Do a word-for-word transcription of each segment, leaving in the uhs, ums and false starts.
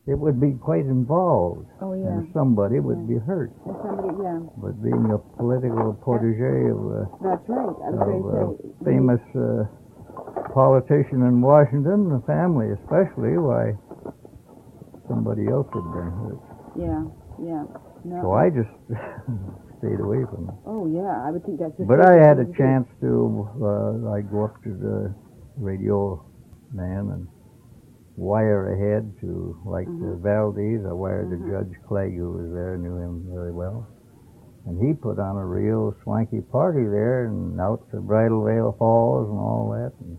it would be quite involved. Oh, yeah. And somebody would Yeah. be hurt. And somebody, yeah. But being a political protege of a, That's right. I was of going a to say. famous uh, politician in Washington, the family especially, why somebody else had been hurt. Yeah, yeah. No. So I just stayed away from it. Oh, yeah. I would think that's. The But I had a safest thing to do. chance to, uh, I go up to the radio man and wire ahead to, like Mhm. the Valdez. I wired Mhm. to Judge Clegg, who was there, knew him very well. And he put on a real swanky party there, and out to Bridal Veil Falls and all that. And,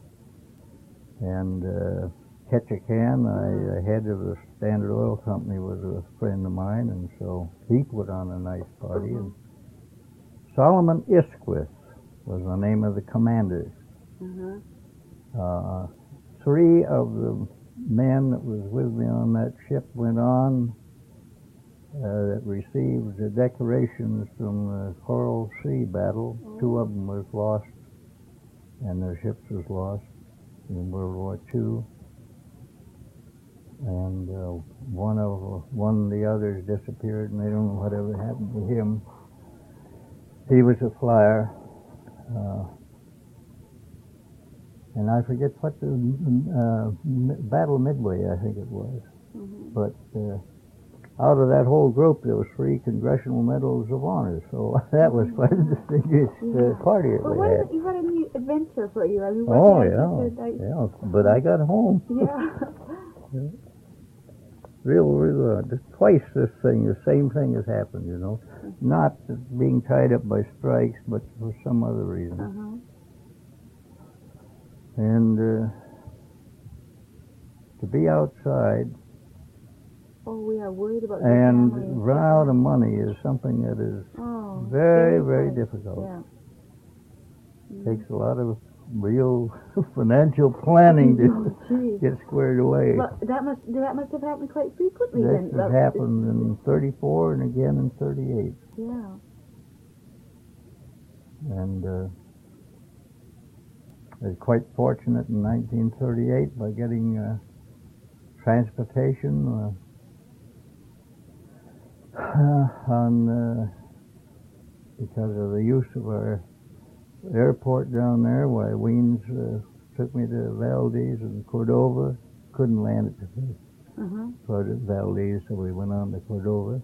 and uh, Ketchikan, I, the head of the Standard Oil Company, was a friend of mine, and so he put on a nice party. And Solomon Isquith was the name of the commander. Mhm. Uh, three of the men that was with me on that ship went on uh, that received the decorations from the Coral Sea battle. Two of them was lost, and their ships was lost in World War Two. And uh, one of one of the others disappeared, and they don't know whatever happened to him. He was a flyer. Uh, And I forget what the uh, Battle Midway, I think it was. Mhm. But uh, out of that whole group, there was three Congressional Medals of Honor. So that was quite a distinguished uh, party that Well, we what had. is it? You had a neat adventure for you. I mean, what Oh, did I yeah, just said, I- yeah. But I got home. Yeah. Real, real, uh, just twice this thing, the same thing has happened, you know. Not being tied up by strikes, but for some other reason. Uh-huh. And uh, to be outside Oh, we are worried about your and family. run out of money is something that is Oh, very, very hard. difficult. Yeah. Takes a lot of real financial planning to Oh, gee. get squared away. Well, that must that must have happened quite frequently This then. has Well, happened in thirty-four and again in thirty-eight. Yeah. And uh, I was quite fortunate in nineteen thirty-eight by getting uh, transportation uh, on uh, because of the use of our airport down there. Why Weems uh, took me to Valdez and Cordova. Couldn't land at the Uh-huh. Florida Valdez, so we went on to Cordova.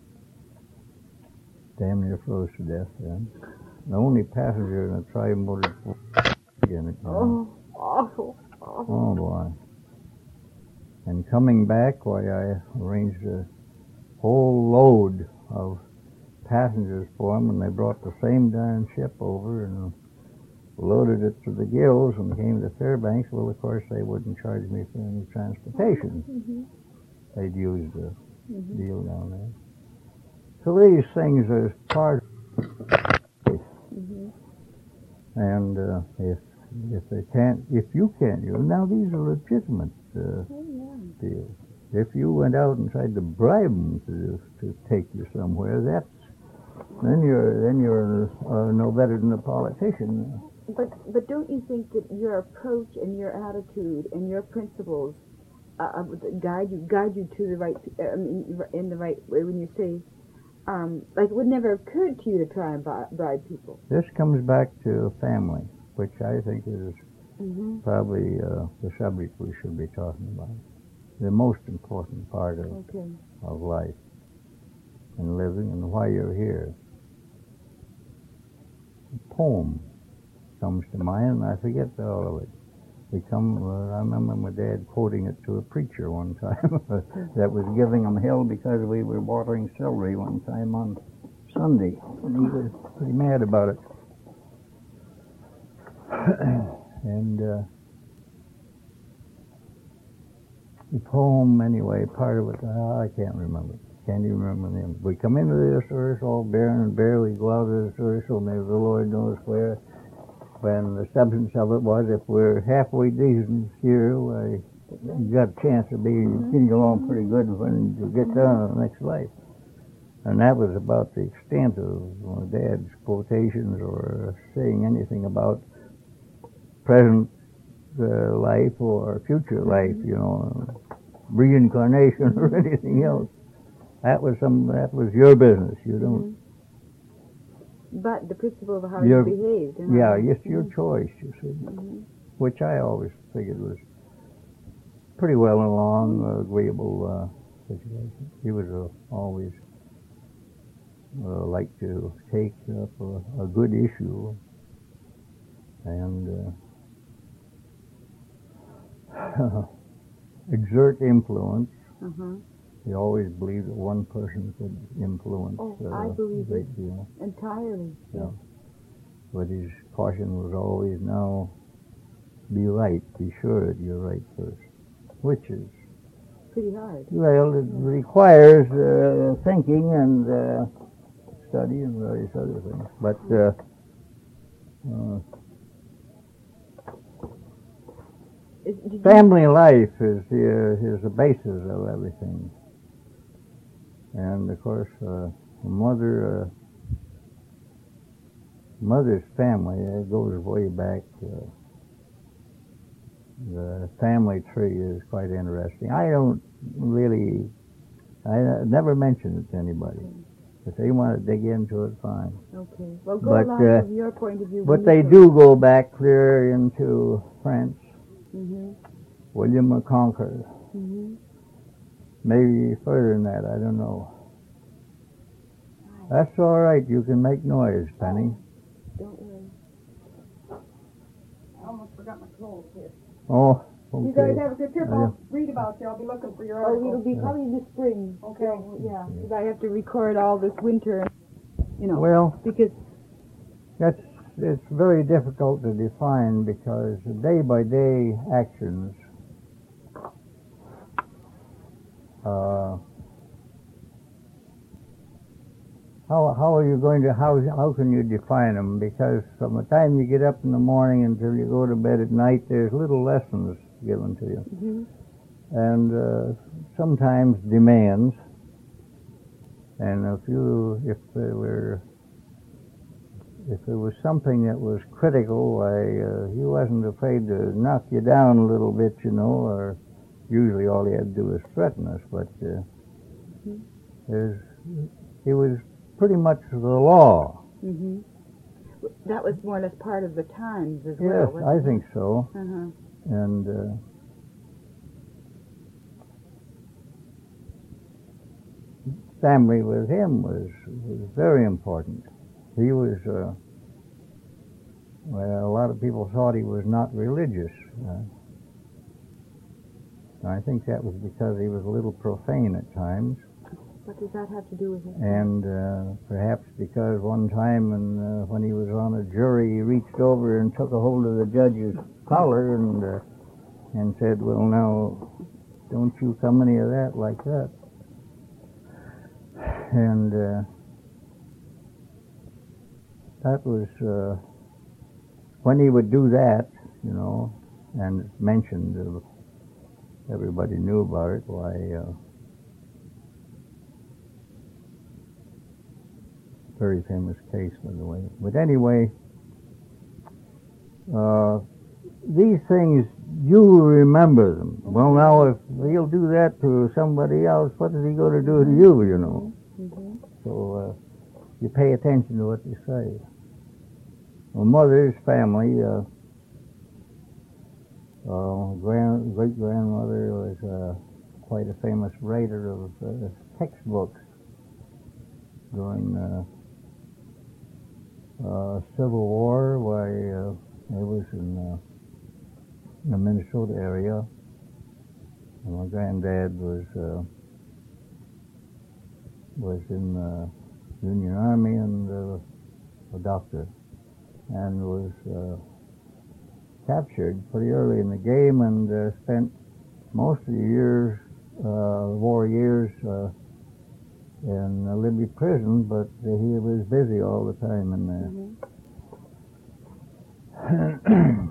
Damn near froze to death then. The only passenger in a tri-motor in it. you know. Oh, awful, awful. Oh boy. And coming back, why I arranged a whole load of passengers for them, and they brought the same darn ship over and loaded it to the gills and came to Fairbanks. Well, of course, they wouldn't charge me for any transportation. Mm-hmm. They'd used the Mm-hmm. deal down there. So these things are part Mm-hmm. and uh, if if they can't, if you can't use them, now these are legitimate uh, Oh, yeah. deals. If you went out and tried to bribe them to to take you somewhere, that's then you're then you're uh, no better than a politician. But but don't you think that your approach and your attitude and your principles uh, uh, guide you guide you to the right uh, I mean, in the right way when you say um, like it would never occur to you to try and buy, bribe people. This comes back to family, which I think is Mm-hmm. probably uh, the subject we should be talking about. The most important part of, Okay. of life and living and why you're here. A poem comes to mind, and I forget all of it. We come. Uh, I remember my dad quoting it to a preacher one time that was giving him hell because we were watering celery one time on Sunday, and he was pretty mad about it. and uh, the poem, anyway, part of it, uh, I can't remember. Can't even remember the name. We come into this earth all barren and bare. We go out of this earth, so maybe the Lord knows where. When the substance of it was, if we're halfway decent here, why, you got a chance of being getting along pretty good when you get down to the next life. And that was about the extent of my dad's quotations or saying anything about present uh, life or future life, you know. reincarnation or anything else. That was some. That was your business. You don't. Mm-hmm. But the principle of how Your- you behaved. And Yeah, how, it's your choice. You see, Mm-hmm. which I always figured was pretty well along, uh, agreeable uh, situation. He was uh, always uh, like to take up a, a good issue and uh, exert influence. Uh-huh. He always believed that one person could influence Oh, uh, I believe a great it. deal. Entirely. Yeah. But his caution was always, now, be right. Be sure that you're right first. Which is, Pretty hard. well, it requires uh, thinking and uh, study and various other things. But uh, uh, Is, did you- family life is the, uh, is the basis of everything. And of course, uh, the mother, uh, mother's family, it goes way back. Uh, the family tree is quite interesting. I don't really, I uh, never mention it to anybody. If they want to dig into it, fine. Okay. Well, go But, along uh, from your point of view. But they do go back clear into France. Mm-hmm. William the Conqueror. Mm-hmm. Maybe further than that, I don't know. That's all right. You can make noise, Penny. Don't worry. I almost forgot my clothes here. Oh, You guys okay. have a good trip. Yeah. I'll read about you. I'll be looking for your Oh, article. it'll be probably in the spring. Okay. So, yeah, because I have to record all this winter, you know, Well, because that's it's very difficult to define because day by day actions uh, how how are you going to how how can you define them? Because from the time you get up in the morning until you go to bed at night, there's little lessons given to you, hmm and uh, sometimes demands. And if you if there were if there was something that was critical, why uh, he wasn't afraid to knock you down a little bit, you know, or usually all he had to do was threaten us, but uh, Mhm. there's, he was pretty much the law. hmm that was more or less part of the times as Yes, well. I think so. Uh-huh. And uh, family with him was, was very important. He was, uh, well, a lot of people thought he was not religious. Uh, I think that was because he was a little profane at times, What does that have to do with it? and uh, perhaps because one time when, uh, when he was on a jury, he reached over and took a hold of the judge's collar and uh, and said, "Well, now, don't you come any of that like that." And uh, that was uh, when he would do that, you know, and it's mentioned. Uh, everybody knew about it. Why? Uh, very famous case, by the way. But anyway, uh, these things, you remember them. Well, now, if he'll do that to somebody else, what is he going to do to you, you know? hmm So uh, you pay attention to what you say. My mother's family, uh, uh, grand, great-grandmother was uh, quite a famous writer of uh, textbooks during uh, uh, Civil War, why uh, I was in, uh, in the Minnesota area. And my granddad was uh, was in the Union Army and uh, a doctor, and was uh, captured pretty early in the game and uh, spent most of the years, uh, war years, uh, in a Libby prison, but uh, he was busy all the time in there. hmm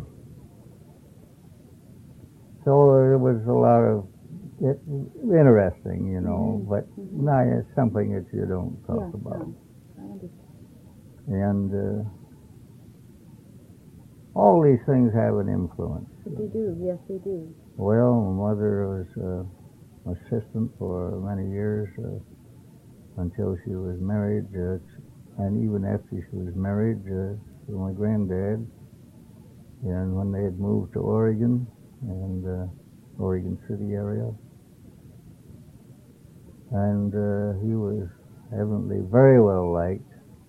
So there was a lot of it, interesting, you know, Mhm. but Mhm. no, it's something that you don't talk Yeah, about. no, I understand. And uh, all these things have an influence. They do, yes, they do. Well, my mother was uh, assistant for many years uh, until she was married, uh, and even after she was married uh, to my granddad. And when they had moved to Oregon and uh, Oregon City area, and uh, he was evidently very well liked,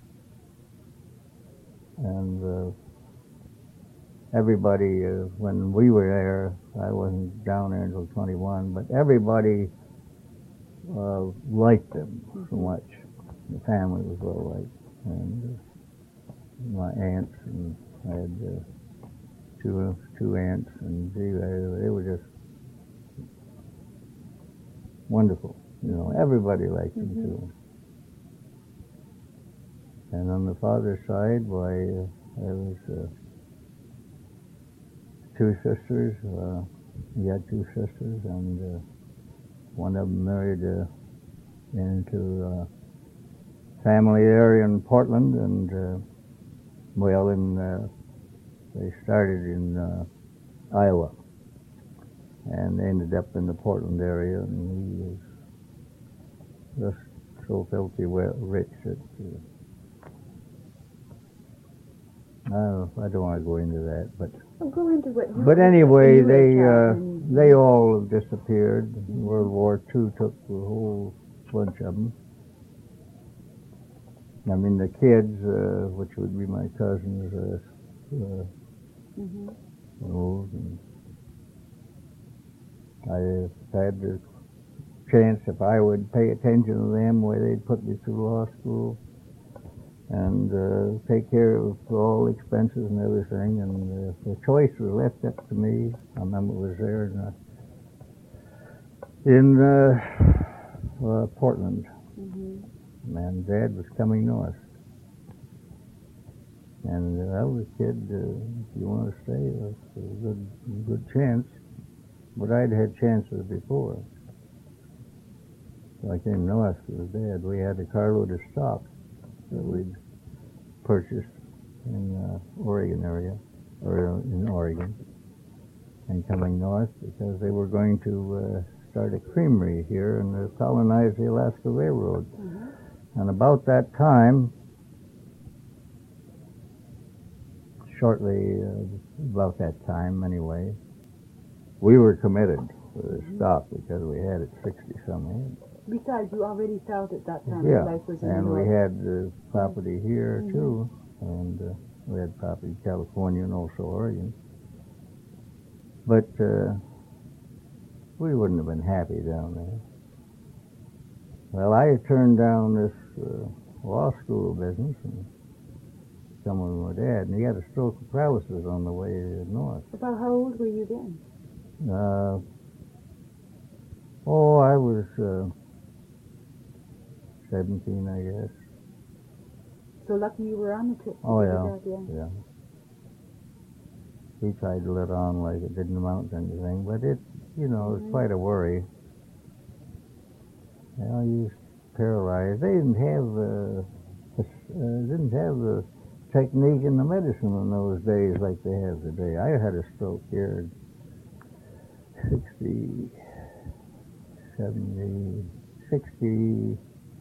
and uh, everybody, uh, when we were there, I wasn't down there until twenty-one, but everybody uh, liked him so much. The family was well liked, and uh, my aunts, and I had uh, two two aunts, and gee, they, they were just wonderful. You know, everybody liked him Mhm. too. And on the father's side, why, uh, there was uh, two sisters. Uh, he had two sisters, and uh, one of them married uh, into a family area in Portland, and uh, well, in uh, they started in uh, Iowa, and ended up in the Portland area, and he was just so filthy well rich that uh, I don't, I don't want to go into that, but Well, go into what you but what anyway, you were a they child uh, when you- they all disappeared. World War Two took a whole bunch of them. I mean, the kids, uh, which would be my cousins, uh, uh, Mhm. moved, and I had the chance, if I would pay attention to them, where they'd put me through law school and uh, take care of all expenses and everything, and uh, the choice was left up to me. I remember it was there in, uh, in uh, uh, Portland, Mhm. and Dad was coming north. And uh, I was a kid, uh, if you want to stay, that's a good, good chance. But I'd had chances before. So I came north with Dad. We had a carload of stock that we'd purchased in uh, Oregon area, or in Oregon, and coming north because they were going to uh, start a creamery here and uh, colonize the Alaska Railroad. Mhm. And about that time, shortly uh, about that time anyway, we were committed for the stock because we had it sixty some head. Besides, you already felt at that time Yeah, that life was in and the we north. had uh, property here Mhm. too, and uh, we had property in California and also Oregon. But uh, we wouldn't have been happy down there. Well, I turned down this uh, law school business and come with my dad, and he had a stroke of paralysis on the way north. About how old were you then? Uh, oh, I was uh, seventeen, I guess. So lucky you were on the trip. to Oh, get yeah. it out, yeah. Yeah. He tried to let on like it didn't amount to anything, but it, you know, it was Mhm. quite a worry. You know, he was paralyzed. They didn't have uh, uh, didn't have the technique and the medicine in those days like they have today. I had a stroke here in sixty, seventy, sixty,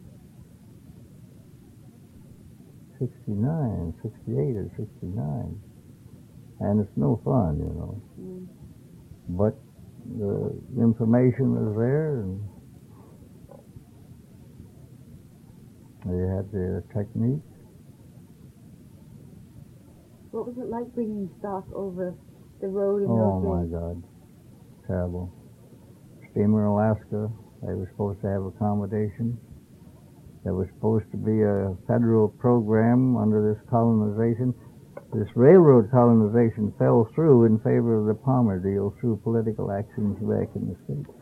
sixty-nine, sixty-eight or sixty-nine. And it's no fun, you know. Mm. But the information was there, and they had the technique. What was it like bringing stock over the road in Oh those my days? God, terrible. Steamer Alaska, they were supposed to have accommodation. There was supposed to be a federal program under this colonization. This railroad colonization fell through in favor of the Palmer deal through political actions back in the States.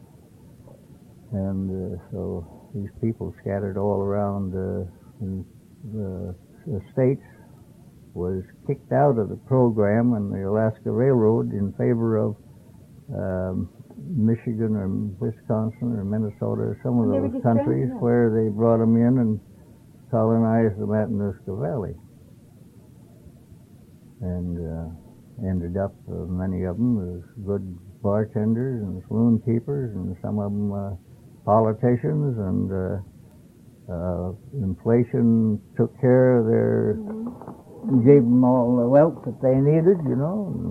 And uh, so these people scattered all around uh, the, the states was kicked out of the program and the Alaska Railroad in favor of um, Michigan or Wisconsin or Minnesota or some of And they were those just friends, countries yeah. where they brought them in and colonized the Matanuska Valley. And uh, ended up, uh, many of them, as good bartenders and saloon keepers, and some of them uh, politicians, and uh, uh, inflation took care of their, Mm-hmm. gave them all the wealth that they needed, you know. And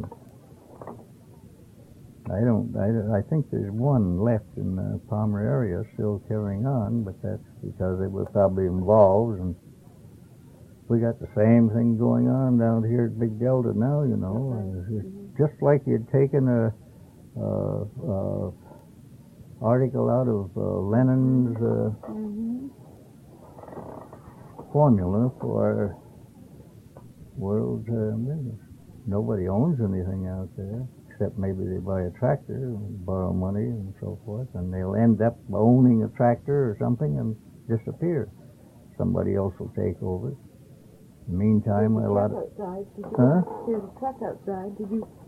I don't, I, I think there's one left in the Palmer area still carrying on, but that's because they were probably involved, and we got the same thing going on down here at Big Delta now, you know. And it's just, just like you'd taken a, uh, uh, article out of uh, Lenin's uh, Mm-hmm. formula for world uh, business. Nobody owns anything out there, except maybe they buy a tractor and borrow money and so forth, and they'll end up owning a tractor or something and disappear. Somebody else will take over. In the meantime, There's a a lot truck of... outside. Did you, Huh? There's a truck outside. Did you?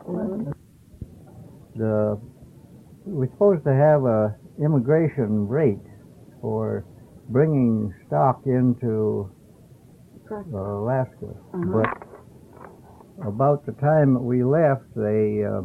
The, we're supposed to have a immigration rate for bringing stock into Truck. uh, Alaska, Uh-huh. but about the time that we left, they uh,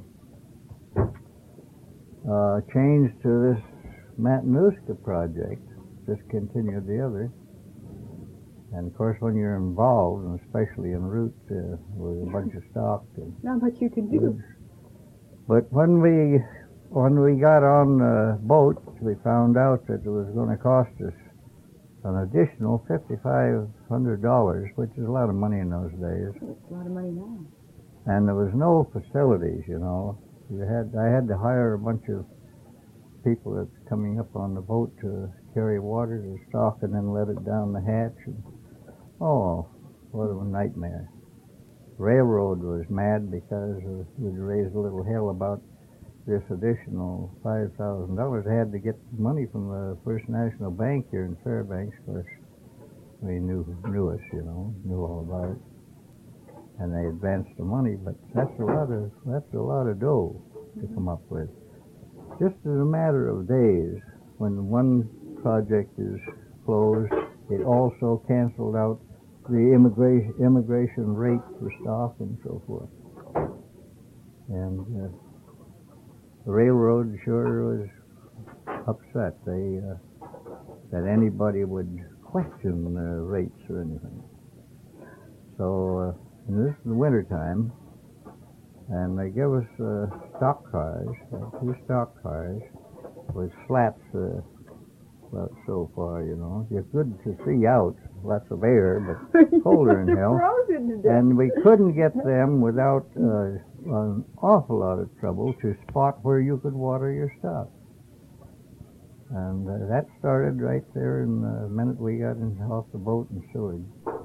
uh, changed to this Matanuska project, discontinued the other. And of course, when you're involved, and especially en route uh, with a bunch of stock and Not much you can do. goods. But when we when we got on the boat, we found out that it was going to cost us an additional fifty-five hundred dollars, which is a lot of money in those days. It's a lot of money now. And there was no facilities, you know. You had I had to hire a bunch of people that's coming up on the boat to carry water to stock and then let it down the hatch. And, oh, what a nightmare. Railroad was mad because uh, we'd raised a little hell about this additional five thousand dollars. They had to get money from the First National Bank here in Fairbanks. Of course, they knew, knew us, you know, knew all about it. And they advanced the money, but that's a lot of, that's a lot of dough to come up with. Just as a matter of days, when one project is closed, it also canceled out the immigration immigration rate for stock and so forth. And uh, the railroad sure was upset. They uh, that anybody would question the rates or anything. So uh, and this is the winter time, and they give us uh, stock cars, uh, two stock cars with slats uh, about so far, you know. It's good to see out, lots of air, but colder in hell. Frozen to death. And we couldn't get them without uh, an awful lot of trouble to spot where you could water your stock. And uh, that started right there in the minute we got in, off the boat in Seward.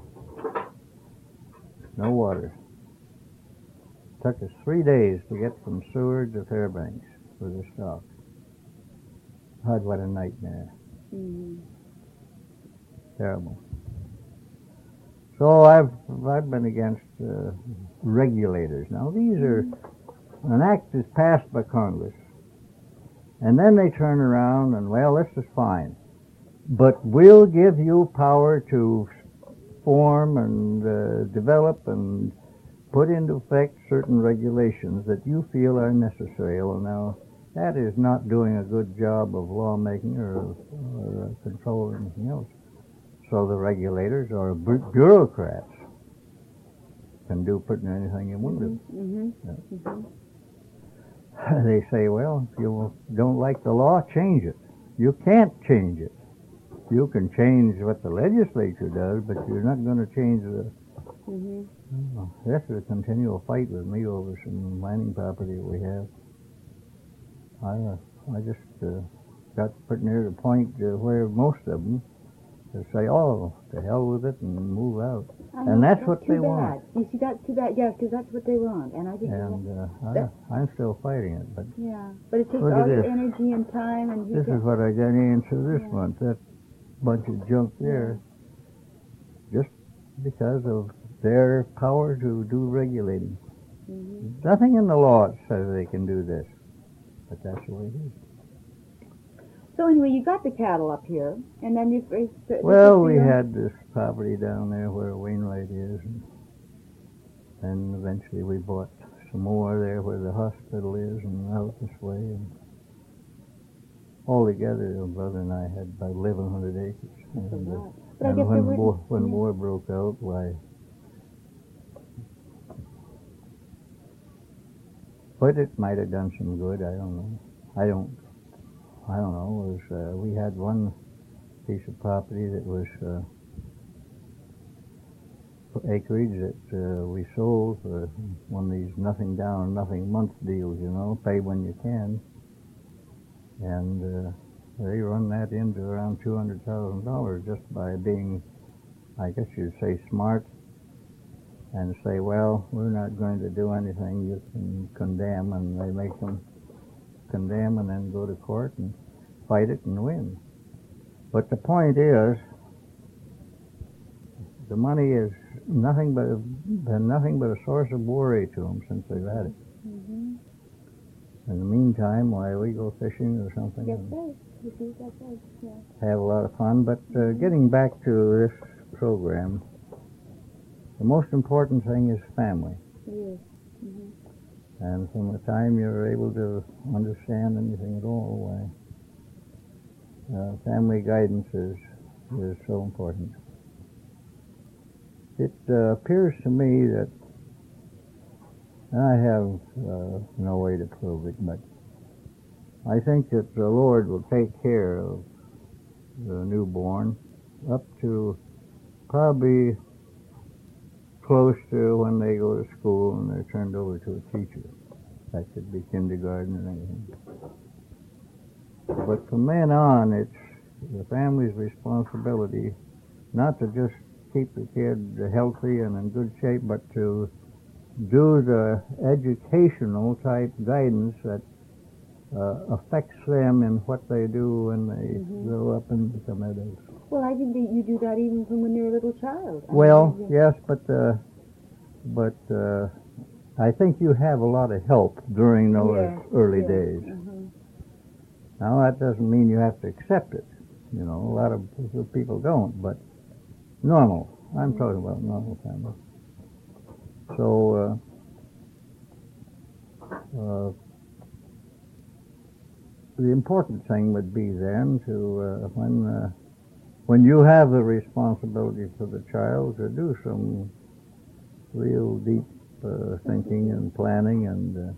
No water. Took us three days to get from Seward to Fairbanks with the stock. God, what a nightmare. Mm-hmm. Terrible. So I've I've been against uh, regulators. Now these are an act is passed by Congress, and then they turn around and, well, this is fine, but we'll give you power to form and uh, develop and put into effect certain regulations that you feel are necessary. Well, now that is not doing a good job of lawmaking or, or uh, control or anything else. So the regulators or bu- bureaucrats can do pretty anything you want to. Mm-hmm. Yeah. Mm-hmm. They say, well, if you don't like the law, change it. You can't change it. You can change what the legislature does, but you're not going to change the... Mm-hmm. Oh, this is a continual fight with me over some mining property that we have. I, uh, I just uh, got pretty near the point uh, where most of them to say, oh, to hell with it and move out. I And know, that's what too they bad. want. You see, that's too bad. Yeah, because that's what they want, and I think. And uh, that- I, I'm still fighting it, but Yeah, but it takes Look at all your this. energy and time, and you this get. is what I got into this Yeah. month. That bunch of junk there, just because of their power to do regulating. Mm-hmm. Nothing in the law says they can do this, but that's the way it is. So anyway, you got the cattle up here, and then you. you Well, we had this property down there where Wainwright is, and then eventually we bought some more there where the hospital is and out this way. And altogether, your brother and I had about eleven hundred acres. That's a And, uh, lot. But I and guess when, there were- war, when yeah. war broke out, why, but it might have done some good. I don't know. I don't. I don't know. It was, uh, we had one piece of property that was uh, acreage that uh, we sold for one of these nothing down, nothing month deals. You know, pay when you can, and uh, they run that into around two hundred thousand dollars just by being, I guess you'd say, smart, and say, well, we're not going to do anything. You can condemn, and they make them condemn and then go to court and fight it and win. But the point is, the money is nothing but been nothing but a source of worry to them since they've had it. Mm-hmm. In the meantime, why we go fishing or something That's and right. You see, that's right. Yeah. have a lot of fun. But uh, getting back to this program, the most important thing is family. Yes. Mm-hmm. And from the time you're able to understand anything at all, why uh, family guidance is, is so important. It uh, appears to me that, and I have uh, no way to prove it, but I think that the Lord will take care of the newborn up to probably close to when they go to school and they're turned over to a teacher. That could be kindergarten or anything. But from then on, it's the family's responsibility not to just keep the kid healthy and in good shape, but to do the educational type guidance that uh, affects them in what they do when they Mhm. grow up and become adults. Well, I think that you do that even from when you're a little child. I Well, mean, yes, but uh, but uh, I think you have a lot of help during those Yes, early yes. days. Mhm. Now that doesn't mean you have to accept it. You know, a lot of people don't, but normal. I'm Mhm. talking about normal family. So uh, uh, the important thing would be then to uh, when uh, when you have the responsibility for the child to do some real deep uh, thinking and planning and. Uh,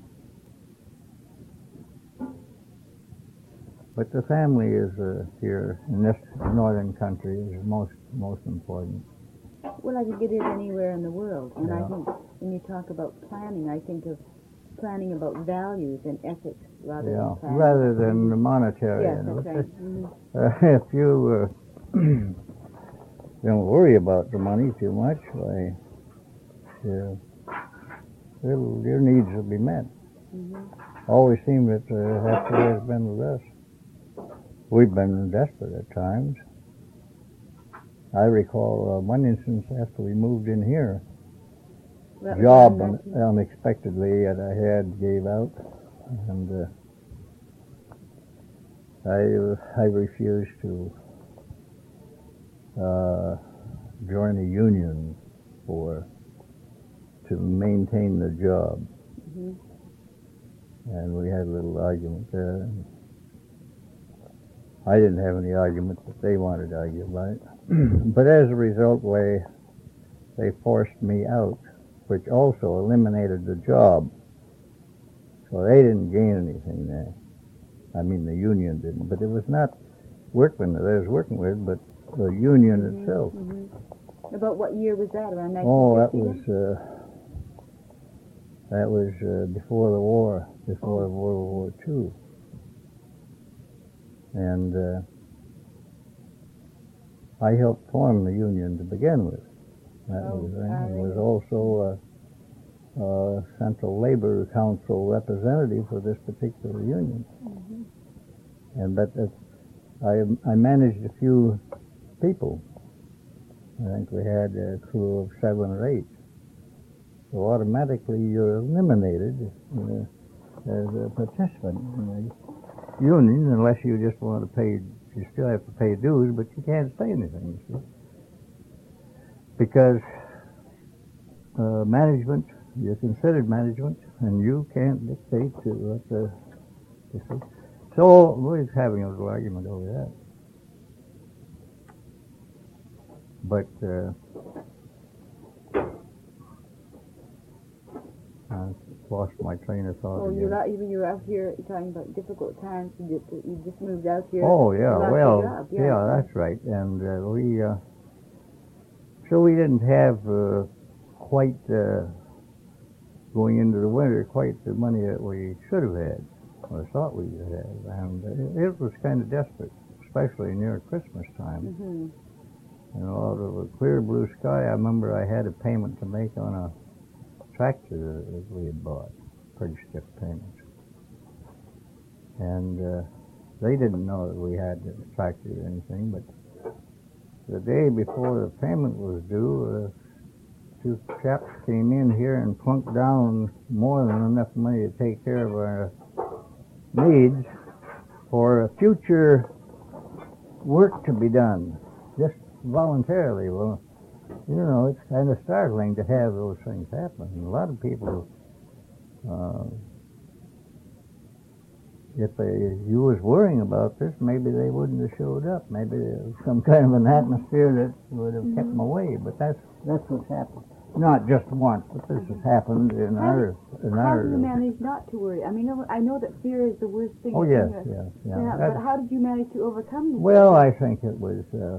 But the family is uh, here in this northern country is most most important. Well, I think it is anywhere in the world. And I Yeah. think when you talk about planning, I think of planning about values and ethics rather Yeah, than planning. rather than the monetary. Yes, you know. that's right. Mhm. Uh, if you uh, don't worry about the money too much, why, yeah, it'll, your needs will be met. Mhm. Always seemed that uh, that's the way it's been with us. We've been desperate at times. I recall uh, one instance after we moved in here, That was job around un- nineteen unexpectedly that I had gave out, and uh, I uh, I refused to uh, join a union for to maintain the job, Mhm. and we had a little argument there. I didn't have any argument, but they wanted to argue about it. But as a result, they they forced me out, which also eliminated the job. So they didn't gain anything there. I mean, the union didn't, but it was not workmen that I was working with, but the union Mhm, itself. mhm. About what year was that? Around Oh, that nineteen was fifty? uh, that was uh, before the war, before Oh. World War Two, and uh, I helped form the union to begin with. That Oh, was all and was right. also a, a Central Labor Council representative for this particular union. Mhm. And but uh, I I managed a few people. I think we had a crew of seven or eight. So automatically you're eliminated uh, as a participant in the union unless you just want to pay. You still have to pay dues, but you can't say anything. You see, because uh, management, you're considered management, and you can't dictate to what the, you see. So we was having a little argument over that. But uh, I lost my train of thought Oh, again. you're not even you're out here you're talking about difficult times. You just, you just moved out here. Oh yeah, lost your well, job, yeah. yeah. that's right. And uh, we, uh, so we didn't have uh, quite uh, going into the winter quite the money that we should have had, or thought we would have, and uh, it was kind of desperate, especially near Christmas time. Mm-hmm. You know, out of a clear blue sky, I remember I had a payment to make on a tractor that we had bought, pretty stiff payments. And uh, they didn't know that we had the tractor or anything, but the day before the payment was due, uh, two chaps came in here and plunked down more than enough money to take care of our needs for future work to be done, just voluntarily. Well, you know, it's kind of startling to have those things happen. And a lot of people, uh, if they, you was worrying about this, maybe they wouldn't have showed up. Maybe there was some kind of an atmosphere that would have kept them away. But that's that's what's happened. Not just once, but this has happened in How our in How our. do you manage not to worry? I mean, I know that fear is the worst thing. Oh yes, in the- yes, yeah. Yeah, That- but how did you manage to overcome this? Well, I think it was uh,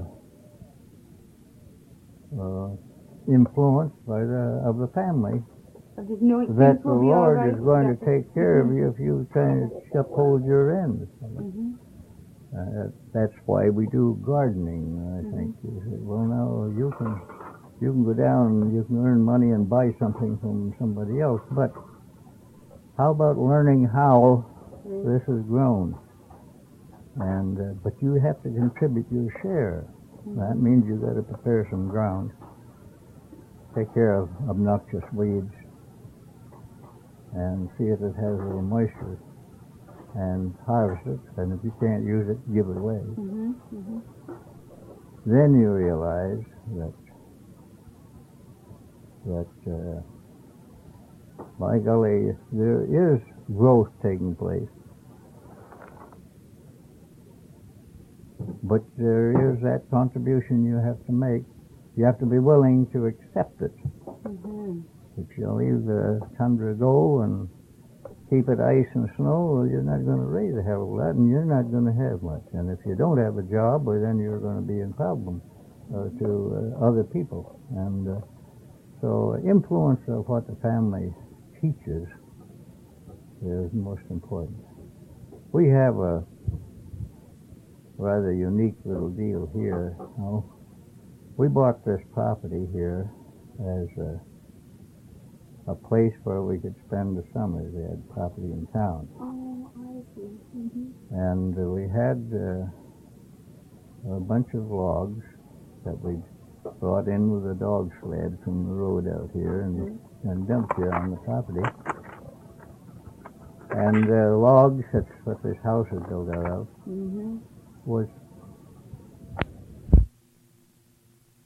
uh, influenced by the of the family Of just knowing that things the will be all Lord right, is going to that- take care of you if you kind of uphold your end. Mhm. Uh, that's why we do gardening. I Mhm. think. You say, well, now you can you can go down and you can earn money and buy something from somebody else, but how about learning how Mhm. this is grown? And uh, but you have to contribute your share. That means you got to prepare some ground, take care of obnoxious weeds, and see if it has a little moisture, and harvest it. And if you can't use it, give it away. Mhm. Mhm. Then you realize that that uh, by golly, there is growth taking place. But there is that contribution you have to make. You have to be willing to accept it. Mhm. If you leave the tundra go and keep it ice and snow, well, you're not going to raise a hell of a lot, and you're not going to have much. And if you don't have a job, well, then you're going to be in problem uh, to uh, other people. And uh, so influence of what the family teaches is most important. We have a rather unique little deal here. You know, we bought this property here as a, a place where we could spend the summers. We had property in town. Oh, I see. Mhm. And uh, we had uh, a bunch of logs that we brought in with a dog sled from the road out here and, and dumped here on the property. And uh, logs, that's what this house is built out of, Mhm. was